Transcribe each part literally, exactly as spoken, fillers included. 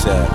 ASAP.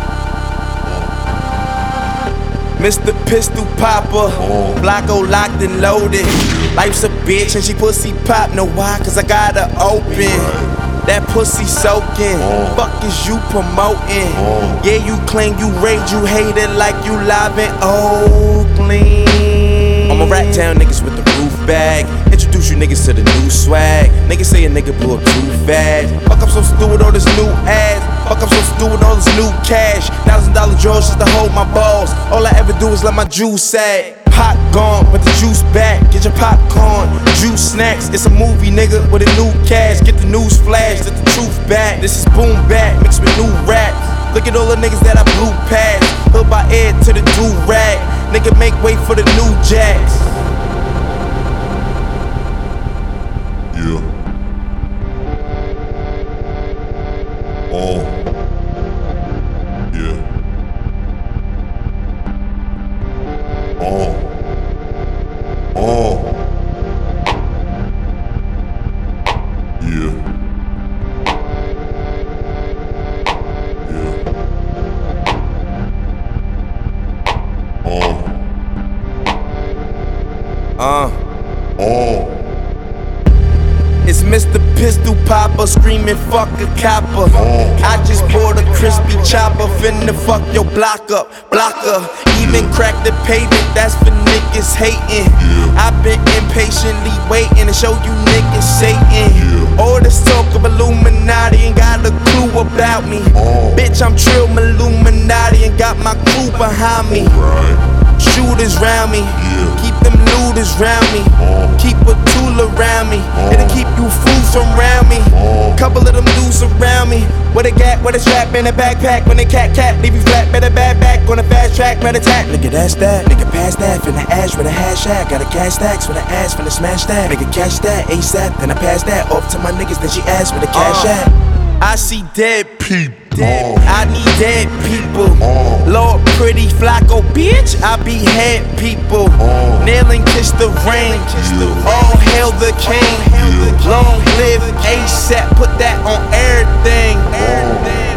Mister Pistol Popper, Blocko locked and loaded. Life's a bitch and she pussy pop. Know why? Cause I got her open. That pussy soaking. Fuck is you promoting? Yeah, you claim you rage, you hate it like you live in Oakland. I'ma rat town niggas with the roof bag. Introduce you niggas to the new swag. Niggas say a nigga blew up too fast. Fuck, I'm so stupid with all this new ass. Fuck, I'm so stupid with all this new cash. Thousand dollar drawers just to hold my balls. All I ever do is let my juice sag. Pot gone, but the juice back. Get your popcorn, juice snacks. It's a movie, nigga, with a new cast. Get the news flash, get the truth back. This is boom back, mixed with new raps. Look at all the niggas that I blew past. Hood by air to the do-rag. Nigga, make way for the new jacks. Yeah. Oh. Yeah. Oh. Oh. Yeah. Yeah. Oh. Uh. Oh. It's Mister Pistol Popper screaming fuck a copper. I just bought a crispy chopper, finna fuck your block up, blocker. Even crack the pavement, that's for niggas hating. I've been impatiently waiting to show you niggas Satan. All this talk of Illuminati ain't got a clue about me. Bitch, I'm Trill Illuminati and got my crew behind me. Shooters round me, keep them looters round me. Keep a tool around me, it'll keep you fools from round me. Couple of them dudes around me. With a gat, with a strap in a backpack. When they cat cat, leave you flat, better bad back. On a fast track, red attack. Nigga, that's that. Nigga, pass that. Finna ash with a hash hat. Got a cash stacks with an ass, finna smash that. Nigga, catch that ASAP. Then I pass that off to my niggas. Then she asked with a cash uh. at. I see dead people. I need dead people. Lord, pretty Flocko, bitch. I behead people. Nail and kiss the rain. All hail the king. Long live ASAP. Put that on everything.